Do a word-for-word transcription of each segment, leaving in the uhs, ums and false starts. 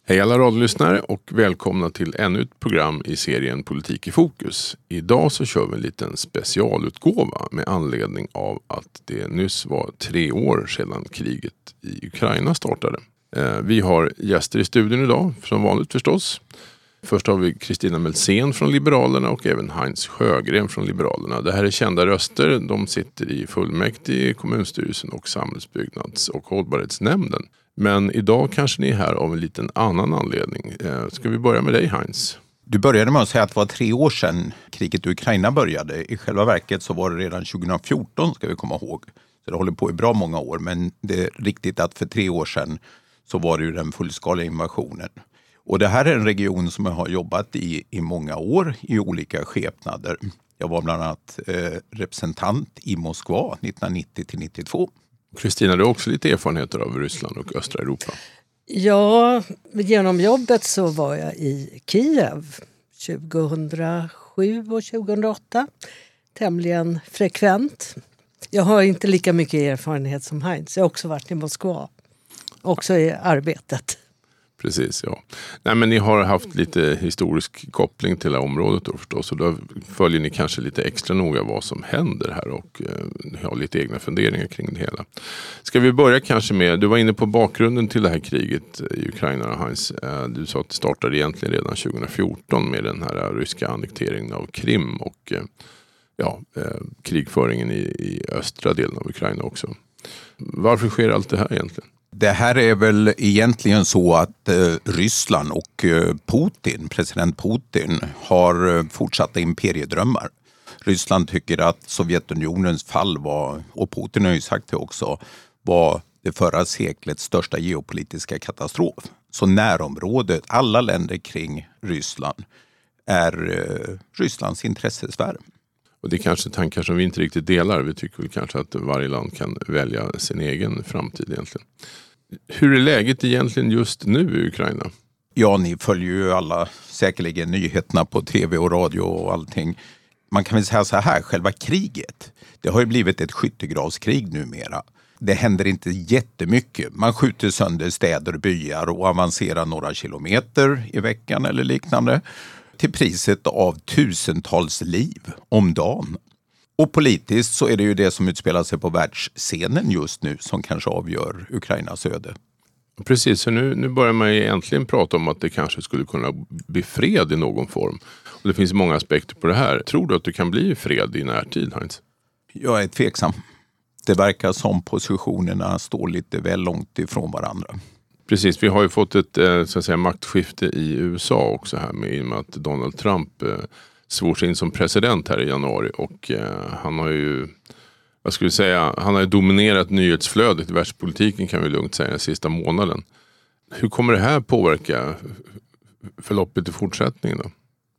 Hej alla radiolyssnare och välkomna till ännu ett program i serien Politik i fokus. Idag så kör vi en liten specialutgåva med anledning av att det nyss var tre år sedan kriget i Ukraina startade. Vi har gäster i studion idag, som vanligt förstås. Först har vi Kristina Melzén från Liberalerna och även Heinz Sjögren från Liberalerna. Det här är kända röster. De sitter i fullmäktige, kommunstyrelsen och samhällsbyggnads- och hållbarhetsnämnden. Men idag kanske ni är här av en liten annan anledning. Ska vi börja med dig, Heinz? Du började med att säga att det var tre år sedan kriget i Ukraina började. I själva verket så var det redan tjugo fjorton, ska vi komma ihåg. Så det håller på i bra många år, men det är riktigt att för tre år sedan så var det ju den fullskaliga invasionen. Och det här är en region som jag har jobbat i i många år i olika skepnader. Jag var bland annat eh, representant i Moskva nittonhundranittio till nittiotvå. Kristina, du har också lite erfarenheter av Ryssland och östra Europa. Ja, genom jobbet så var jag i Kiev tjugohundrasju och tjugohundraåtta. Tämligen frekvent. Jag har inte lika mycket erfarenhet som Heinz. Jag har också varit i Moskva. Också i arbetet. Precis, ja. Nej, men ni har haft lite historisk koppling till det här området då förstås. Och då följer ni kanske lite extra noga vad som händer här och eh, har lite egna funderingar kring det hela. Ska vi börja kanske med, du var inne på bakgrunden till det här kriget i Ukraina, Heinz. Eh, du sa att det startade egentligen redan tjugo fjorton med den här ryska annekteringen av Krim och eh, ja, eh, krigföringen i, i östra delen av Ukraina också. Varför sker allt det här egentligen? Det här är väl egentligen så att eh, Ryssland och eh, Putin, president Putin, har eh, fortsatta imperiedrömmar. Ryssland tycker att Sovjetunionens fall var, och Putin har ju sagt det också, var det förra seklets största geopolitiska katastrof. Så närområdet, alla länder kring Ryssland, är eh, Rysslands intressesfär. Och det är kanske tankar som vi inte riktigt delar. Vi tycker väl kanske att varje land kan välja sin egen framtid egentligen. Hur är läget egentligen just nu i Ukraina? Ja, ni följer ju alla säkerligen nyheterna på tv och radio och allting. Man kan väl säga så här, själva kriget, det har ju blivit ett skyttegravskrig numera. Det händer inte jättemycket. Man skjuter sönder städer och byar och avancerar några kilometer i veckan eller liknande. Till priset av tusentals liv om dagen. Och politiskt så är det ju det som utspelar sig på världsscenen just nu som kanske avgör Ukrainas öde. Precis, så nu, nu börjar man ju äntligen prata om att det kanske skulle kunna bli fred i någon form. Och det finns många aspekter på det här. Tror du att det kan bli fred i närtid, Heinz? Jag är tveksam. Det verkar som positionerna står lite väl långt ifrån varandra. Precis, vi har ju fått ett så att säga, maktskifte i U S A också här med, i och med att Donald Trump eh, svors in som president här i januari och eh, han har ju, vad skulle jag säga, han har ju dominerat nyhetsflödet i världspolitiken kan vi lugnt säga den sista månaden. Hur kommer det här påverka förloppet i fortsättningen då?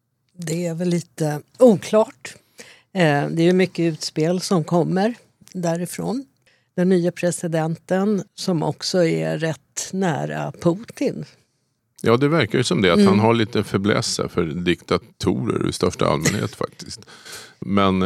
Det är väl lite oklart. Eh, det är ju mycket utspel som kommer därifrån. Den nya presidenten som också är rätt nära Putin. Ja, det verkar ju som det. Att mm. han har lite fäblessa för diktatorer i största allmänhet faktiskt. Men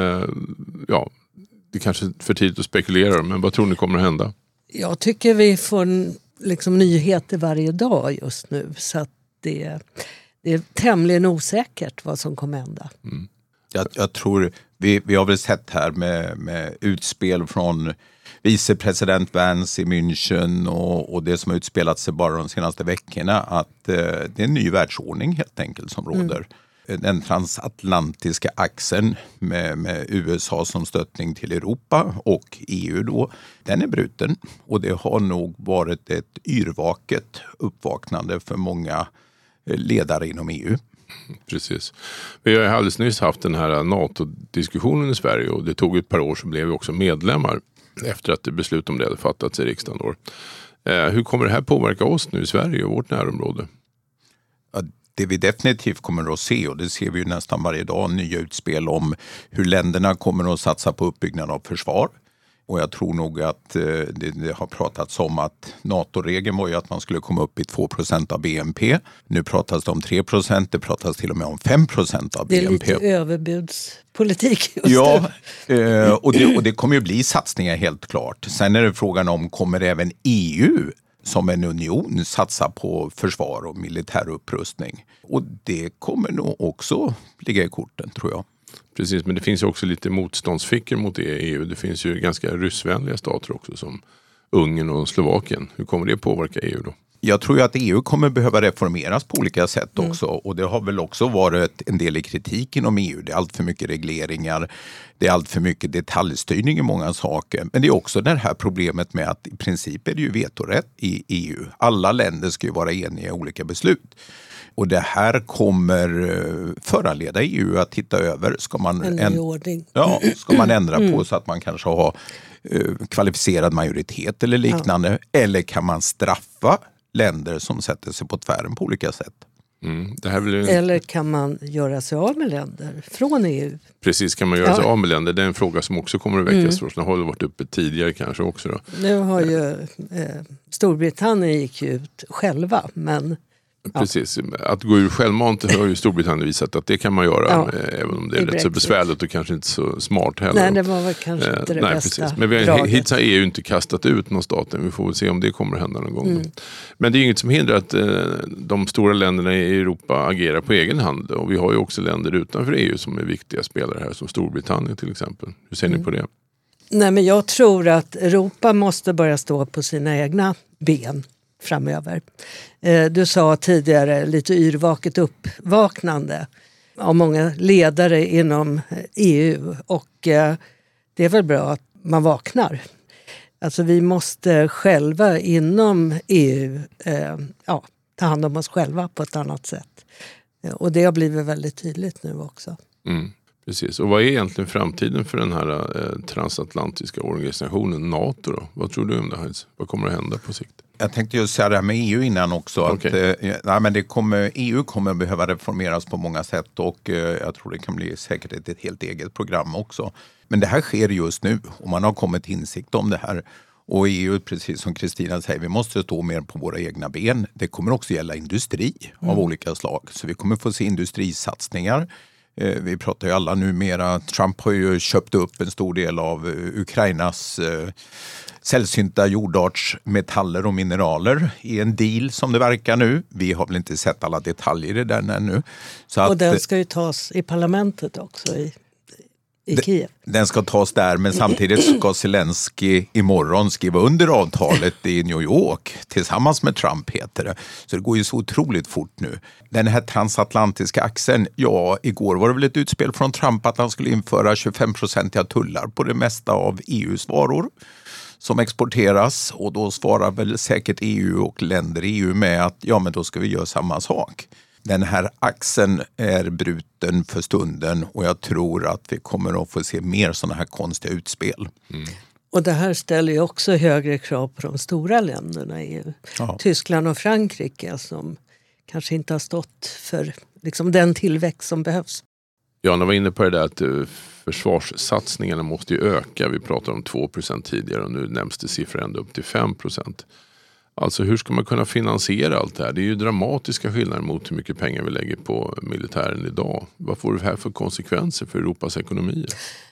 ja, det är kanske för tidigt att spekulera. Men vad tror ni kommer att hända? Jag tycker vi får liksom nyheter varje dag just nu. Så att det, det är tämligen osäkert vad som kommer att hända. Mm. Jag, jag tror, vi, vi har väl sett här med, med utspel från vicepresident Vance i München och, och det som har utspelat sig bara de senaste veckorna att eh, det är en ny världsordning helt enkelt som råder. Mm. Den transatlantiska axeln med, med U S A som stöttning till Europa och E U då, den är bruten och det har nog varit ett yrvaket uppvaknande för många ledare inom E U. Precis. Vi har alldeles nyss haft den här NATO-diskussionen i Sverige och det tog ett par år så blev vi också medlemmar efter att det beslut om det hade fattats i riksdagen då. Eh, hur kommer det här påverka oss nu i Sverige och vårt närområde? Ja, det vi definitivt kommer att se, och det ser vi ju nästan varje dag, nya utspel om hur länderna kommer att satsa på uppbyggnad av försvar. Och jag tror nog att eh, det, det har pratats om att NATO-regeln var ju att man skulle komma upp i två procent av B N P. Nu pratas det om tre procent, det pratas till och med om fem procent av B N P. Det är lite överbudspolitik just ja, nu. Eh, och, det, och det kommer ju bli satsningar helt klart. Sen är det frågan om, kommer även E U som en union satsa på försvar och militär upprustning. Och det kommer nog också ligga i korten, tror jag. Precis, men det finns ju också lite motståndsfickor mot E U. Det finns ju ganska ryssvänliga stater också som Ungern och Slovakien. Hur kommer det påverka E U då? Jag tror ju att E U kommer behöva reformeras på olika sätt också. Mm. Och det har väl också varit en del i kritik inom E U. Det är allt för mycket regleringar. Det är allt för mycket detaljstyrning i många saker. Men det är också det här problemet med att i princip är det ju vetorätt i E U. Alla länder ska ju vara eniga i olika beslut. Och det här kommer föranleda E U att titta över. Ska man, en ny ordning. Ja, ska man ändra mm. på så att man kanske har uh, kvalificerad majoritet eller liknande. Ja. Eller kan man straffa länder som sätter sig på tvären på olika sätt? Mm, det här blir... Eller kan man göra sig av med länder från E U? Precis, kan man göra ja. sig av med länder? Det är en fråga som också kommer att väckas. Mm. Den har varit uppe tidigare kanske också. Då. Nu har ju eh, Storbritannien gick ju ut själva, men... Precis, att gå ur självmant har ju Storbritannien visat att det kan man göra, ja, även om det är rätt så besvärligt och kanske inte så smart heller. Nej, det var väl kanske inte det Nej, bästa precis. Men vi har, hittills har E U inte kastat ut någon staten, vi får väl se om det kommer att hända någon gång. Mm. Men det är inget som hindrar att eh, de stora länderna i Europa agerar på egen hand, och vi har ju också länder utanför E U som är viktiga spelare här, som Storbritannien till exempel. Hur ser mm. ni på det? Nej, men jag tror att Europa måste börja stå på sina egna ben framöver. Du sa tidigare lite yrvaket uppvaknande av många ledare inom E U, och det är väl bra att man vaknar. Alltså vi måste själva inom E U eh, ja, ta hand om oss själva på ett annat sätt. Och det har blivit väldigt tydligt nu också. Mm. Precis. Och vad är egentligen framtiden för den här eh, transatlantiska organisationen NATO då? Vad tror du om det här? Vad kommer att hända på sikt? Jag tänkte ju säga det här med E U innan också. Okay. Att, eh, nej, men det kommer, E U kommer behöva reformeras på många sätt, och eh, jag tror det kan bli säkert ett, ett helt eget program också. Men det här sker just nu och man har kommit till insikt om det här. Och E U, precis som Kristina säger, vi måste stå mer på våra egna ben. Det kommer också gälla industri mm. av olika slag. Så vi kommer få se industrisatsningar. Vi pratar ju alla numera, Trump har ju köpt upp en stor del av Ukrainas eh, sällsynta jordartsmetaller och mineraler i en deal som det verkar nu. Vi har väl inte sett alla detaljer i den ännu. Så och att, den ska ju tas i parlamentet också i, i Kiev. Den ska tas där, men samtidigt ska Zelensky imorgon skriva under avtalet i New York tillsammans med Trump, heter det. Så det går ju så otroligt fort nu. Den här transatlantiska axeln, ja, igår var det väl ett utspel från Trump att han skulle införa tjugofem procentiga tullar på det mesta av E U:s varor som exporteras, och då svarar väl säkert E U och länder i E U med att ja, men då ska vi göra samma sak. Den här axeln är bruten för stunden, och jag tror att vi kommer att få se mer sådana här konstiga utspel. Mm. Och det här ställer ju också högre krav på de stora länderna i E U. Ja. Tyskland och Frankrike som kanske inte har stått för liksom, den tillväxt som behövs. Jana var inne på det där att försvarssatsningarna måste ju öka. Vi pratade om två procent tidigare och nu nämns det siffror ända upp till fem procent. Alltså hur ska man kunna finansiera allt det här? Det är ju dramatiska skillnader mot hur mycket pengar vi lägger på militären idag. Vad får det här för konsekvenser för Europas ekonomier?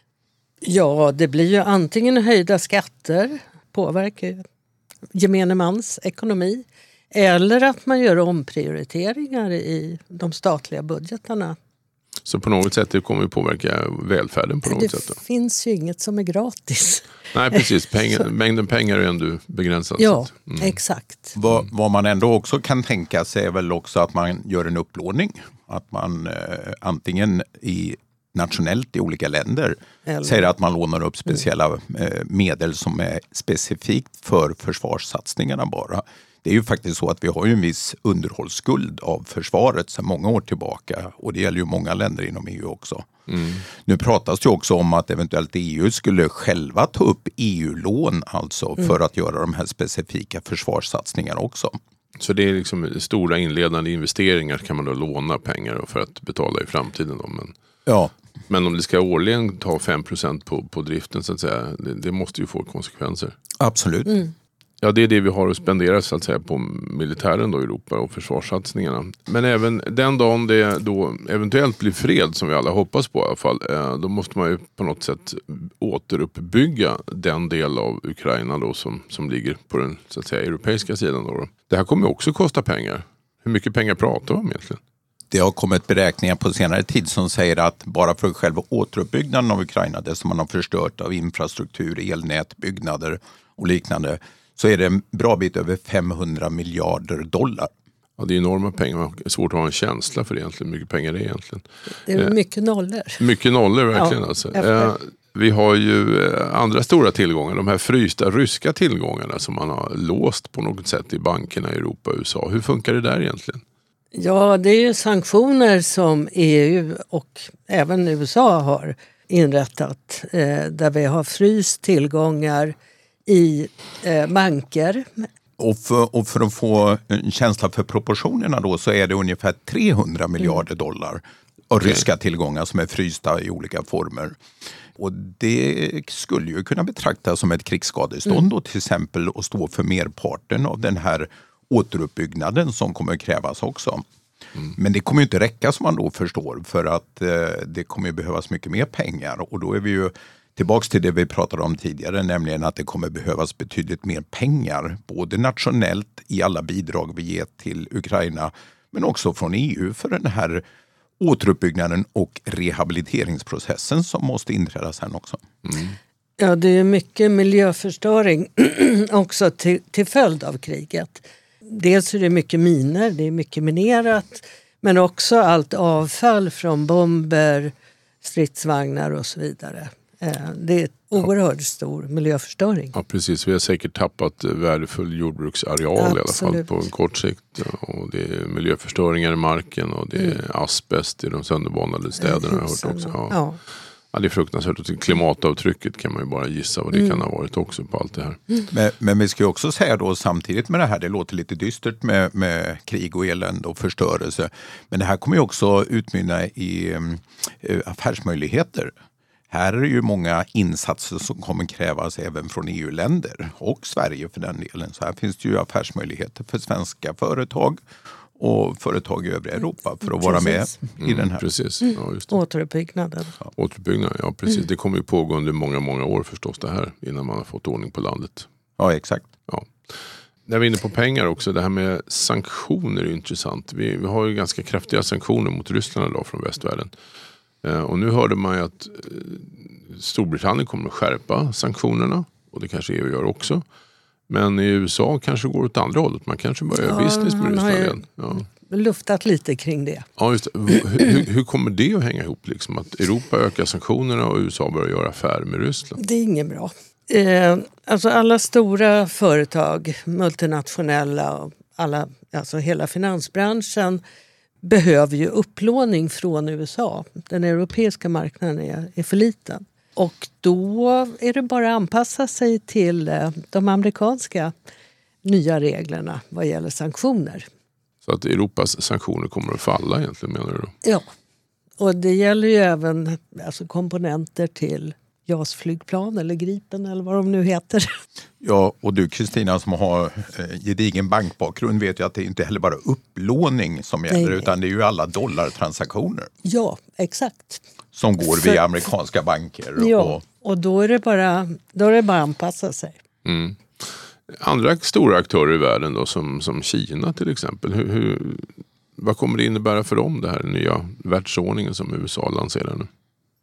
Ja, det blir ju antingen höjda skatter, påverkar gemene mans ekonomi, eller att man gör omprioriteringar i de statliga budgetarna. Så på något sätt det kommer att påverka välfärden på något det sätt? Då. Det finns ju inget som är gratis. Nej, precis. Pengar, mängden pengar är ändå begränsad. Ja, mm. exakt. Vad, vad man ändå också kan tänka sig är väl också att man gör en upplåning. Att man eh, antingen i nationellt i olika länder Eller. säger att man lånar upp speciella eh, medel som är specifikt för försvarssatsningarna bara. Det är ju faktiskt så att vi har ju en viss underhållsskuld av försvaret sedan många år tillbaka, och det gäller ju många länder inom E U också. Mm. Nu pratas det också om att eventuellt E U skulle själva ta upp E U-lån alltså mm. för att göra de här specifika försvarssatsningarna också. Så det är liksom stora inledande investeringar kan man då låna pengar för att betala i framtiden då, men... Ja. Men om det ska årligen ta fem procent på, på driften så att säga, det, det måste ju få konsekvenser. Absolut. Mm. Ja, det är det vi har att spendera så att säga på militären då i Europa och försvarssatsningarna. Men även den dagen det då eventuellt blir fred, som vi alla hoppas på i alla fall, då måste man ju på något sätt återuppbygga den del av Ukraina då som, som ligger på den så att säga europeiska sidan då. Det här kommer också kosta pengar. Hur mycket pengar pratar vi om egentligen? Det har kommit beräkningar på senare tid som säger att bara för själva återuppbyggnaden av Ukraina, det som man har förstört av infrastruktur, elnät, byggnader och liknande, så är det en bra bit över femhundra miljarder dollar. Ja, det är enorma pengar. Det är svårt att ha en känsla för egentligen hur mycket pengar det är egentligen. Det är mycket nollor. Mycket nollor verkligen. Ja, alltså. Eh, vi har ju eh, andra stora tillgångar. De här frysta ryska tillgångarna som man har låst på något sätt i bankerna i Europa och U S A. Hur funkar det där egentligen? Ja, det är ju sanktioner som E U och även U S A har inrättat. Eh, där vi har fryst tillgångar i eh, banker. Och för, och för att få en känsla för proportionerna då, så är det ungefär trehundra miljarder dollar av okay. ryska tillgångar som är frysta i olika former. Och det skulle ju kunna betraktas som ett krigsskadestånd mm. då, till exempel, och stå för merparten av den här återuppbyggnaden som kommer krävas också. Mm. Men det kommer ju inte räcka, som man då förstår, för att eh, det kommer ju behövas mycket mer pengar, och då är vi ju tillbaks till det vi pratade om tidigare, nämligen att det kommer behövas betydligt mer pengar, både nationellt i alla bidrag vi ger till Ukraina, men också från E U för den här återuppbyggnaden och rehabiliteringsprocessen som måste inträda sen också. Mm. Ja, det är mycket miljöförstöring också till, till följd av kriget. Dels är det mycket miner, det är mycket minerat, men också allt avfall från bomber, stridsvagnar och så vidare. Det är oerhört stor miljöförstöring. Ja, precis. Vi har säkert tappat värdefull jordbruksareal Absolut. i alla fall på en kort sikt. Och det är miljöförstöringar i marken och det är mm. asbest i de sönderbanade städerna. Jag har hört också. Ja. Ja. Ja, det är fruktansvärt. Och klimatavtrycket kan man ju bara gissa vad det mm. kan ha varit också på allt det här. Mm. Men, men vi ska ju också säga då samtidigt med det här, det låter lite dystert med, med krig och elände och förstörelse. Men det här kommer ju också utmynna i äh, affärsmöjligheter. Här är det ju många insatser som kommer krävas även från E U-länder och Sverige för den delen. Så här finns det ju affärsmöjligheter för svenska företag och företag i övriga Europa för att precis. vara med mm, i den här. Precis. Ja, just det. Återuppbyggnaden. Ja. Återuppbyggnaden, ja precis. Mm. Det kommer ju pågå under många, många år förstås det här innan man har fått ordning på landet. Ja, exakt. Ja. När vi är inne på pengar också, det här med sanktioner är ju intressant. Vi, vi har ju ganska kraftiga sanktioner mot Ryssland idag från västvärlden. Och nu hörde man ju att Storbritannien kommer att skärpa sanktionerna, och det kanske E U gör också. Men i U S A kanske går åt andra hållet. Man kanske börjar göra ja, business med Ryssland igen. Ja. Luftat lite kring det. Ja, just det. Hur, hur kommer det att hänga ihop? Liksom? Att Europa ökar sanktionerna och U S A börjar göra affärer med Ryssland? Det är inget bra. Eh, alltså alla stora företag, multinationella och alla, alltså hela finansbranschen behöver ju upplåning från U S A. Den europeiska marknaden är, är för liten. Och då är det bara att anpassa sig till de amerikanska nya reglerna vad gäller sanktioner. Så att Europas sanktioner kommer att falla egentligen, menar du då? Ja, och det gäller ju även alltså, komponenter till J A S-flygplan eller Gripen eller vad de nu heter. Ja, och du Kristina som har eh, gedigen bankbakgrund vet ju att det inte heller bara upplåning som gäller, nej, utan det är ju alla dollartransaktioner. Ja, exakt. Som går För, via amerikanska banker. Ja, och, och då är det bara, då är det bara att anpassa sig. Mm. Andra stora aktörer i världen då, som, som Kina till exempel, hur, hur, vad kommer det innebära för dem, det här nya världsordningen som U S A lanserar nu?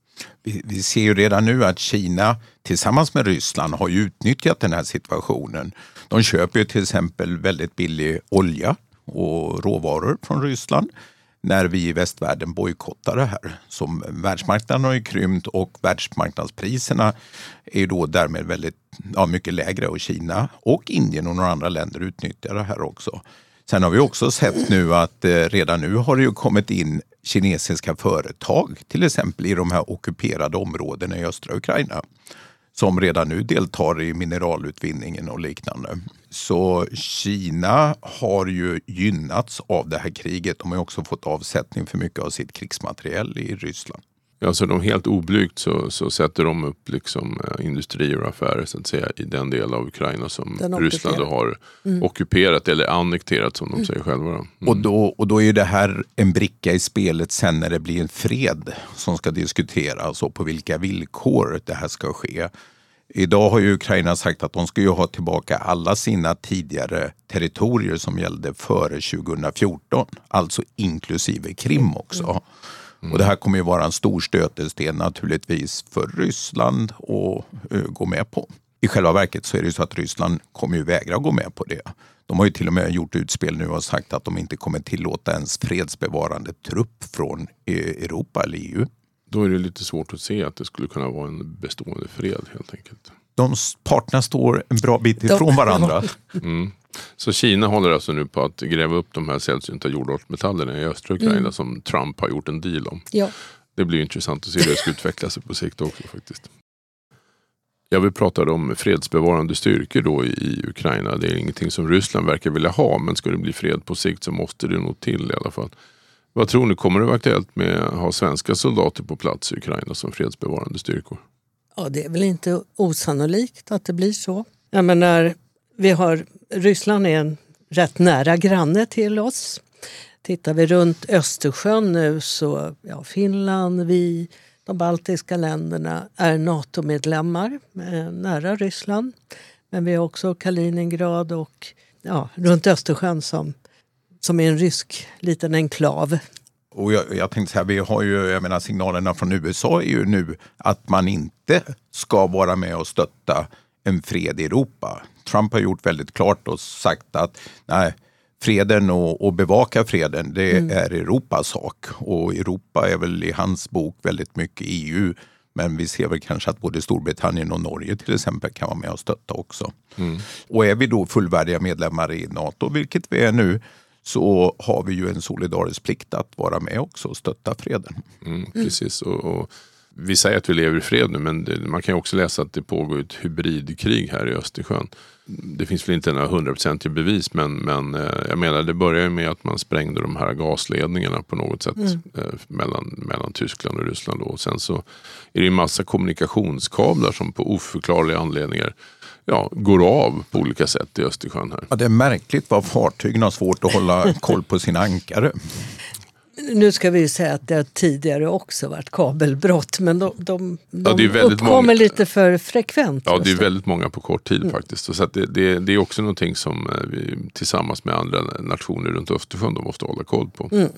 Vi, vi ser ju redan nu att Kina tillsammans med Ryssland har ju utnyttjat den här situationen. De köper ju till exempel väldigt billig olja och råvaror från Ryssland när vi i västvärlden bojkottar det här. Som världsmarknaden har ju krympt och världsmarknadspriserna är då därmed väldigt, ja, mycket lägre, och Kina och Indien och några andra länder utnyttjar det här också. Sen har vi också sett nu att eh, redan nu har det ju kommit in kinesiska företag, till exempel i de här ockuperade områdena i östra Ukraina, som redan nu deltar i mineralutvinningen och liknande. Så Kina har ju gynnats av det här kriget. De har också fått avsättning för mycket av sitt krigsmateriel i Ryssland. Ja, så de helt oblygt så, så sätter de upp liksom industrier och affärer så att säga, i den del av Ukraina som Ryssland då har mm. ockuperat eller annekterat som de mm. säger själva. Mm. Och, då, och då är det här en bricka i spelet sen när det blir en fred som ska diskuteras och på vilka villkor det här ska ske. Idag har ju Ukraina sagt att de ska ju ha tillbaka alla sina tidigare territorier som gällde före tjugohundrafjorton, alltså inklusive Krim också. Mm. Och det här kommer ju vara en stor stötesten naturligtvis för Ryssland att uh, gå med på. I själva verket så är det ju så att Ryssland kommer ju vägra gå med på det. De har ju till och med gjort utspel nu och sagt att de inte kommer tillåta ens fredsbevarande trupp från Europa eller E U. Då är det lite svårt att se att det skulle kunna vara en bestående fred helt enkelt. De parterna står en bra bit ifrån varandra. Mm. Så Kina håller alltså nu på att gräva upp de här sällsynta jordartsmetallerna i östra Ukraina mm. som Trump har gjort en deal om. Ja. Det blir intressant att se hur det ska utveckla sig på sikt också faktiskt. Jag vill prata om fredsbevarande styrkor då i Ukraina. Det är ingenting som Ryssland verkar vilja ha, men ska det bli fred på sikt så måste det nog till i alla fall. Vad tror ni, kommer det vara aktuellt med att ha svenska soldater på plats i Ukraina som fredsbevarande styrkor? Ja, det är väl inte osannolikt att det blir så. Jag menar, vi har, Ryssland är en rätt nära granne till oss. Tittar vi runt Östersjön nu så ja, Finland, vi, de baltiska länderna är NATO-medlemmar nära Ryssland. Men vi har också Kaliningrad och ja, runt Östersjön som, som är en rysk liten enklav. Och jag, jag tänkte så här, vi har ju, jag menar signalerna från U S A är ju nu att man inte ska vara med och stötta en fred i Europa. Trump har gjort väldigt klart och sagt att nej, freden och, och bevaka freden, det mm. är Europas sak. Och Europa är väl i hans bok väldigt mycket E U. Men vi ser väl kanske att både Storbritannien och Norge till exempel kan vara med och stötta också. Mm. Och är vi då fullvärdiga medlemmar i NATO, vilket vi är nu, så har vi ju en solidarisk plikt att vara med också och stötta freden. Mm, precis, och, och vi säger att vi lever i fred nu, men det, man kan ju också läsa att det pågår ett hybridkrig här i Östersjön. Det finns väl inte några hundraprocentiga bevis, men, men jag menar det började med att man sprängde de här gasledningarna på något sätt mm. eh, mellan, mellan Tyskland och Ryssland. Då. Och sen så är det en massa kommunikationskablar som på oförklarliga anledningar ja, går av på olika sätt i Östersjön här. Ja, det är märkligt vad fartygen har svårt att hålla koll på sina ankare. Nu ska vi ju säga att det har tidigare också varit kabelbrott, men de, de, de ja, det är väldigt uppkommer många, lite för frekvent. Ja, det är väldigt många på kort tid mm. faktiskt. Så att det, det, det är också någonting som vi tillsammans med andra nationer runt Östersjön de måste hålla koll på. Mm.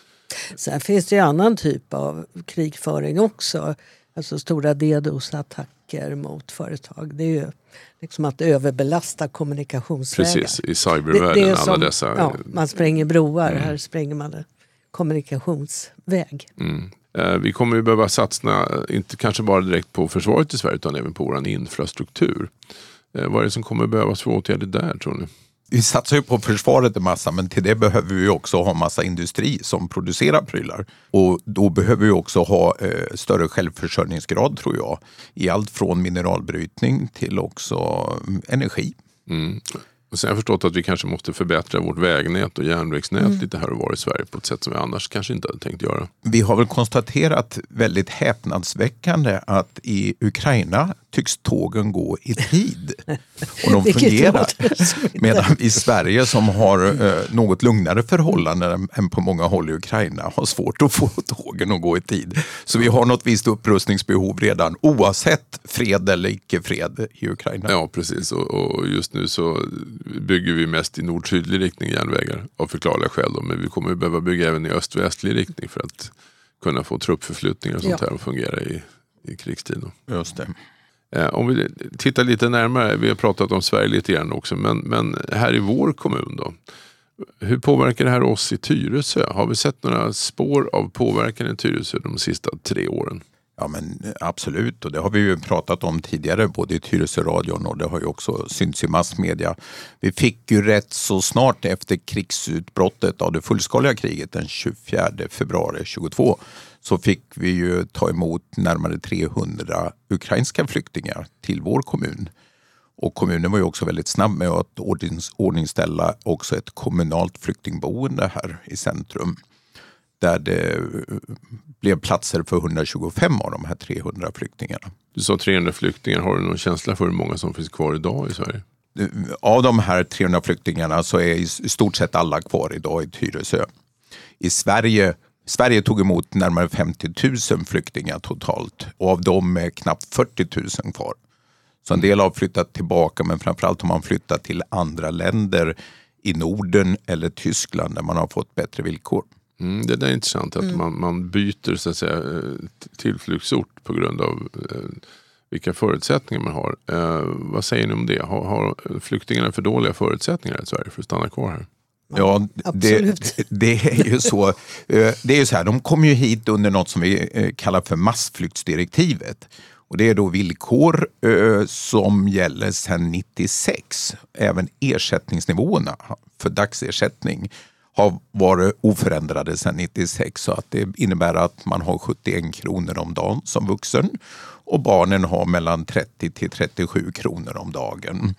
Sen finns det ju annan typ av krigföring också. Alltså stora DDoS-attacker mot företag. Det är ju liksom att överbelasta kommunikationsvägar. Precis, i cybervärlden det, det alla som, dessa... Ja, man spränger broar, mm. här spränger man det. Kommunikationsväg. Mm. Eh, vi kommer ju behöva satsa, inte kanske bara direkt på försvaret i Sverige utan även på vår infrastruktur. Eh, vad är det som kommer behövas för åtgärder där tror ni? Vi satsar ju på försvaret en massa, men till det behöver vi också ha massa industri som producerar prylar. Och då behöver vi också ha eh, större självförsörjningsgrad tror jag. I allt från mineralbrytning till också energi. Mm. Och sen har jag förstått att vi kanske måste förbättra vårt vägnät och järnvägsnät mm. lite här och var i Sverige på ett sätt som vi annars kanske inte hade tänkt göra. Vi har väl konstaterat väldigt häpnadsväckande att i Ukraina tycks tågen gå i tid. Och de fungerar. Medan i Sverige som har eh, något lugnare förhållanden än på många håll i Ukraina har svårt att få tågen att gå i tid. Så vi har något visst upprustningsbehov redan oavsett fred eller icke-fred i Ukraina. Ja, precis. Och, och just nu så bygger vi mest i nord-sydlig riktning järnvägar av förklarliga skäl. Då. Men vi kommer att behöva bygga även i öst-västlig riktning för att kunna få truppförflyttningar och sånt ja. här att fungera i, i krigstid. Då. Just det. Om vi tittar lite närmare, vi har pratat om Sverige lite grann också, men, men här i vår kommun då, hur påverkar det här oss i Tyresö? Har vi sett några spår av påverkan i Tyresö de sista tre åren? Ja men absolut, och det har vi ju pratat om tidigare både i Tyresö-radion och det har ju också synts i massmedia. Vi fick ju rätt så snart efter krigsutbrottet av det fullskaliga kriget den tjugofjärde februari tjugotvå så fick vi ju ta emot närmare trehundra ukrainska flyktingar till vår kommun. Och kommunen var ju också väldigt snabb med att ordnings- ordningställa också ett kommunalt flyktingboende här i centrum. där det blev platser för hundratjugofem av de här trehundra flyktingarna. Du sa trehundra flyktingar. Har du någon känsla för hur många som finns kvar idag i Sverige? Av de här trehundra flyktingarna så är i stort sett alla kvar idag i Tyresö. I Sverige, Sverige tog emot närmare femtio tusen flyktingar totalt och av dem är knappt fyrtio tusen kvar. Så en del har flyttat tillbaka, men framförallt har man flyttat till andra länder i Norden eller Tyskland där man har fått bättre villkor. Mm, det där är intressant att mm. man, man byter så att säga, tillflyktsort på grund av eh, vilka förutsättningar man har. Eh, vad säger ni om det? Har, har flyktingarna för dåliga förutsättningar i Sverige för att stanna kvar här? Ja, det, det är ju så. Det är ju så här, de kommer ju hit under något som vi kallar för massflyktsdirektivet. Och det är då villkor eh, som gäller sedan nittiosex. Även ersättningsnivåerna för dagsersättning har varit oförändrade sedan nittiosex. Så att det innebär att man har sjuttioen kronor om dagen som vuxen. Och barnen har mellan trettio till trettiosju kronor om dagen.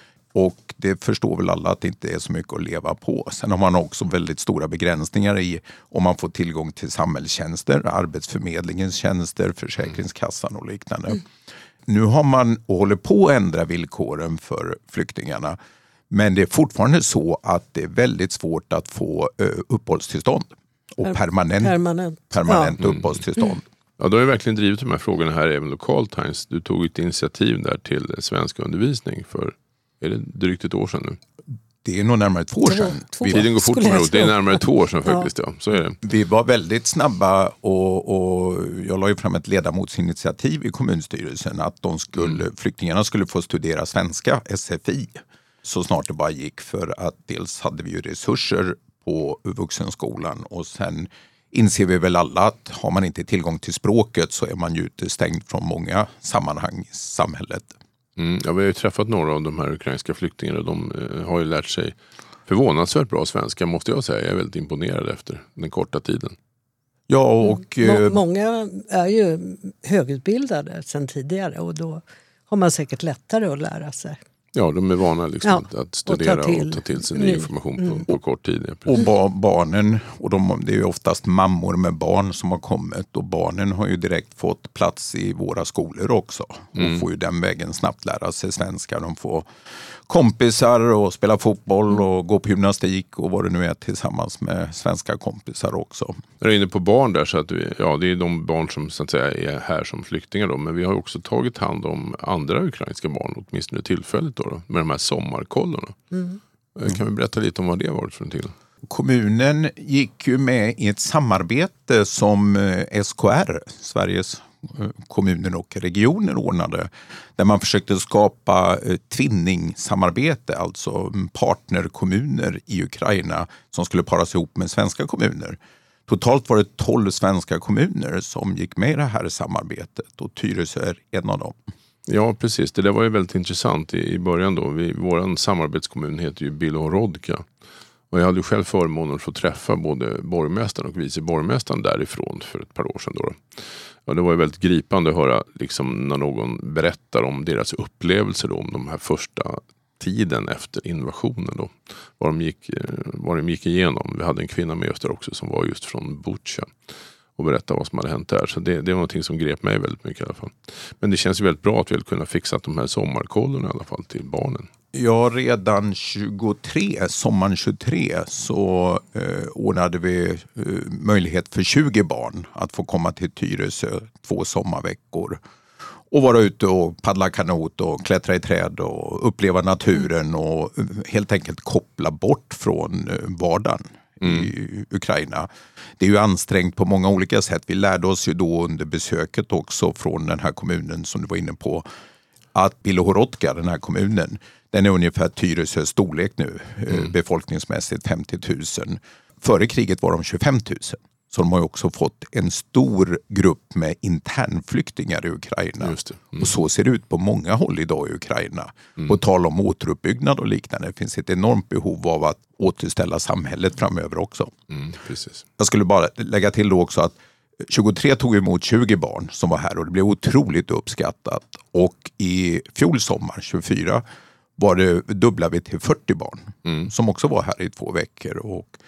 Och det förstår väl alla att det inte är så mycket att leva på. Sen har man också väldigt stora begränsningar i om man får tillgång till samhällstjänster, arbetsförmedlingens tjänster, försäkringskassan och liknande. Mm. Nu har man och håller på att ändra villkoren för flyktingarna. Men det är fortfarande så att det är väldigt svårt att få uh, uppehållstillstånd. Och permanent, permanent. permanent ja. uppehållstillstånd. Mm. Ja, du har ju verkligen drivit de här frågorna här även lokalt, Heinz. Du tog ett initiativ där till svenska undervisning för, är det drygt ett år sedan nu? Det är nog närmare två år sedan. Två, vi, tiden går fort med det är närmare två år sedan faktiskt. Ja. Ja, så är det. Vi var väldigt snabba och, och jag la ju fram ett ledamotsinitiativ i kommunstyrelsen att de skulle, mm. flyktingarna skulle få studera svenska, S F I, så snart det bara gick, för att dels hade vi ju resurser på vuxenskolan och sen inser vi väl alla att har man inte tillgång till språket så är man ju utestängd från många sammanhang i samhället. Mm, ja, vi har ju träffat några av de här ukrainska flyktingarna och de eh, har ju lärt sig förvånansvärt bra svenska, måste jag säga. Jag är väldigt imponerad efter den korta tiden. Ja, och mm. Må- många är ju högutbildade sedan tidigare och då har man säkert lättare att lära sig. Ja, de är vana liksom ja, att studera och ta till, och ta till sig ny information på, mm. på kort tid. Ja, och ba- barnen, och de, det är ju oftast mammor med barn som har kommit och barnen har ju direkt fått plats i våra skolor också. Mm. Och får ju den vägen snabbt lära sig svenska. De får kompisar och spela fotboll och gå på gymnastik och vad det nu är tillsammans med svenska kompisar också. Jag är inne på barn där så att vi, ja, det är de barn som så att säga är här som flyktingar då, men vi har också tagit hand om andra ukrainska barn åtminstone tillfälligt då, då med de här sommarkollorna. Mm. Kan vi berätta lite om vad det har varit för en till? Kommunen gick ju med i ett samarbete som S K R, Sveriges kommuner och regioner, ordnade, där man försökte skapa twinningsamarbete, alltså partnerkommuner i Ukraina som skulle paras ihop med svenska kommuner. Totalt var det tolv svenska kommuner som gick med i det här samarbetet och Tyresö är en av dem. Ja, precis. Det där var ju väldigt intressant i, i början då. Vi, vår samarbetskommun heter ju Bilohorodka. Och jag hade ju själv förmånen att få träffa både borgmästaren och vice borgmästaren därifrån för ett par år sedan då. Och det var ju väldigt gripande att höra liksom när någon berättar om deras upplevelser då, om de här första tiden efter invasionen då. Vad de gick, vad de gick igenom. Vi hade en kvinna med oss där också som var just från Bucha och berätta vad som hade hänt där. Så det, det var någonting som grep mig väldigt mycket i alla fall. Men det känns ju väldigt bra att vi har kunnat fixa de här sommarkollorna i alla fall till barnen. Ja, redan tjugotre, sommaren tjugotre så eh, ordnade vi eh, möjlighet för tjugo barn att få komma till Tyresö två sommarveckor. Och vara ute och paddla kanot och klättra i träd och uppleva naturen och helt enkelt koppla bort från vardagen. Mm. I Ukraina. Det är ju ansträngt på många olika sätt. Vi lärde oss ju då under besöket också från den här kommunen som du var inne på att Bilohorodka, den här kommunen, den är ungefär Tyresö storlek nu, mm. befolkningsmässigt femtio tusen. Före kriget var de tjugofem tusen. Så de har ju också fått en stor grupp med internflyktingar i Ukraina. Just det. Mm. Och så ser det ut på många håll idag i Ukraina. Mm. På tal om återuppbyggnad och liknande. Det finns ett enormt behov av att återställa samhället framöver också. Mm, precis. Jag skulle bara lägga till då också att tjugotre tog emot tjugo barn som var här och det blev otroligt uppskattat. Och i fjol sommar, tjugofyra, var det dubbla vi till fyrtio barn. Mm. Som också var här i två veckor och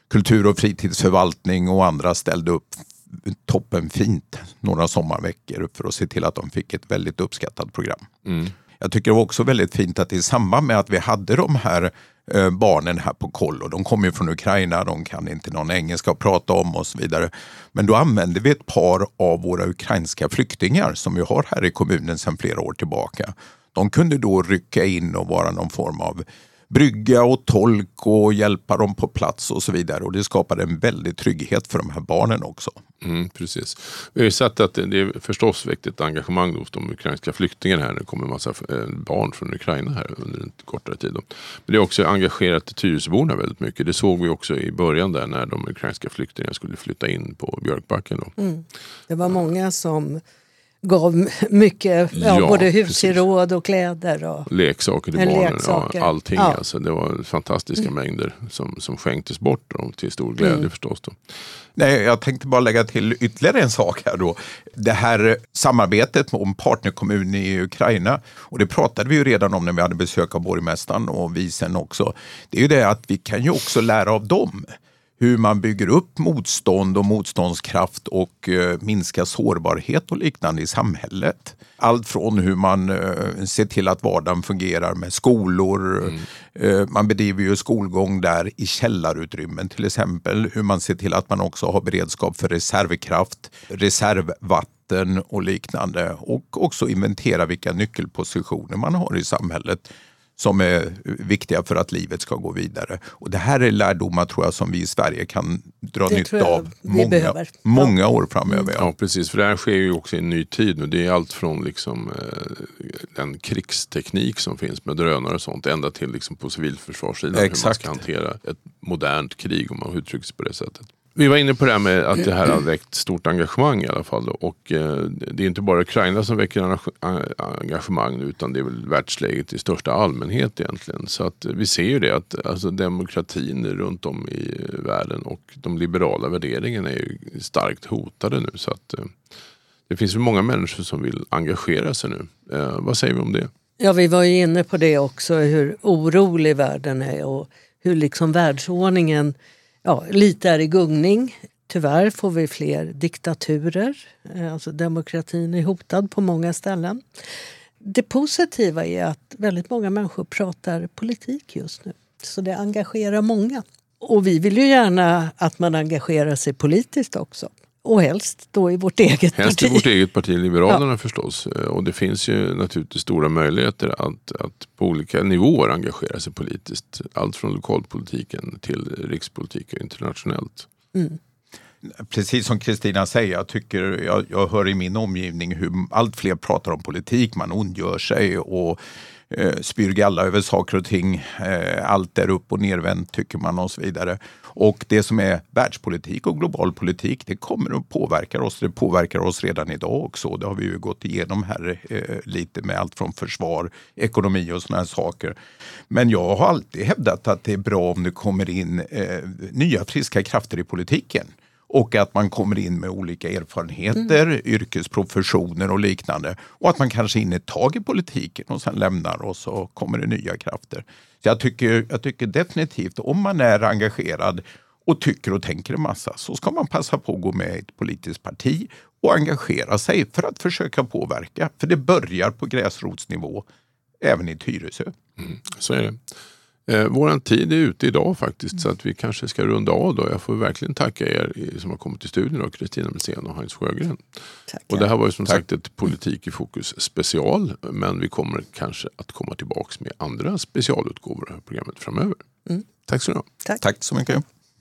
kultur- och fritidsförvaltning och andra ställde upp toppen fint några sommarveckor för att se till att de fick ett väldigt uppskattat program. Mm. Jag tycker det var också väldigt fint att i samband med att vi hade de här eh, barnen här på koll, och de kommer ju från Ukraina, de kan inte någon engelska att prata om och så vidare. Men då använde vi ett par av våra ukrainska flyktingar som vi har här i kommunen sedan flera år tillbaka. De kunde då rycka in och vara någon form av brygga och tolk och hjälpa dem på plats och så vidare. Och det skapade en väldigt trygghet för de här barnen också. Mm, precis. Vi har ju sett att det är förstås viktigt engagemang hos de ukrainska flyktingarna här. Det kommer en massa barn från Ukraina här under en kortare tid. Men det är också engagerat Tyresöborna väldigt mycket. Det såg vi också i början där när de ukrainska flyktingarna skulle flytta in på Björkbacken. Då. Mm. Det var många som gav mycket, ja, ja, både husgeråd och kläder. Och leksaker till barnen, leksaker. Ja, allting. Ja. Alltså, det var fantastiska mm. mängder som, som skänktes bort och till stor glädje mm. förstås. Då. Nej, jag tänkte bara lägga till ytterligare en sak här då. Det här samarbetet om partnerkommun i Ukraina, och det pratade vi ju redan om när vi hade besök av borgmästaren och vi sen också. Det är ju det att vi kan ju också lära av dem. Hur man bygger upp motstånd och motståndskraft och eh, minskar sårbarhet och liknande i samhället. Allt från hur man eh, ser till att vardagen fungerar med skolor. Mm. Eh, man bedriver ju skolgång där i källarutrymmen till exempel. Hur man ser till att man också har beredskap för reservkraft, reservvatten och liknande. Och också inventera vilka nyckelpositioner man har i samhället som är viktiga för att livet ska gå vidare. Och det här är lärdomar tror jag som vi i Sverige kan dra det nytta av många, många ja. år framöver. Ja. ja, precis. För det här sker ju också i en ny tid nu. Det är allt från liksom, eh, den krigsteknik som finns med drönare och sånt ända till liksom, på civilförsvarssidan hur man ska hantera ett modernt krig om man uttrycker sig på det sättet. Vi var inne på det här med att det här har väckt stort engagemang i alla fall. Och eh, det är inte bara Ukraina som väcker engagemang utan det är väl världsläget i största allmänhet egentligen. Så att vi ser ju det att alltså, demokratin runt om i världen och de liberala värderingarna är ju starkt hotade nu. Så att eh, det finns ju många människor som vill engagera sig nu. Eh, vad säger vi om det? Ja, vi var ju inne på det också, hur orolig världen är och hur liksom världsordningen ja, lite är i gungning. Tyvärr får vi fler diktaturer. Alltså demokratin är hotad på många ställen. Det positiva är att väldigt många människor pratar politik just nu. Så det engagerar många. Och vi vill ju gärna att man engagerar sig politiskt också. Och helst då i vårt eget helst parti. Helst i vårt eget parti, Liberalerna ja. förstås. Och det finns ju naturligtvis stora möjligheter att, att på olika nivåer engagera sig politiskt. Allt från lokalpolitiken till rikspolitik och internationellt. Mm. Precis som Kristina säger, jag tycker, jag, jag hör i min omgivning hur allt fler pratar om politik, man ondgör sig och eh, spyr galla över saker och ting. Eh, allt är upp och nervänt tycker man och så vidare. Och det som är världspolitik och global politik, det kommer att påverka oss. Det påverkar oss redan idag också. Det har vi ju gått igenom här eh, lite med allt från försvar, ekonomi och såna här saker. Men jag har alltid hävdat att det är bra om det kommer in eh, nya friska krafter i politiken. Och att man kommer in med olika erfarenheter, mm. yrkesprofessioner och liknande. Och att man kanske in ett tag i politiken och sen lämnar och så kommer det nya krafter. Så jag tycker, jag tycker definitivt om man är engagerad och tycker och tänker en massa så ska man passa på att gå med i ett politiskt parti och engagera sig för att försöka påverka. För det börjar på gräsrotsnivå även i Tyresö. Mm, så är det. Eh, våran tid är ute idag faktiskt mm. så att vi kanske ska runda av då. Jag får verkligen tacka er som har kommit till studion då, Kristina Melsén och Heinz Sjögren. Tackar. Och det här var ju som Tack. sagt ett Politik i fokus special, men vi kommer kanske att komma tillbaka med andra specialutgåvor av programmet framöver. Mm. Tack så mycket. Tack. Tack så mycket.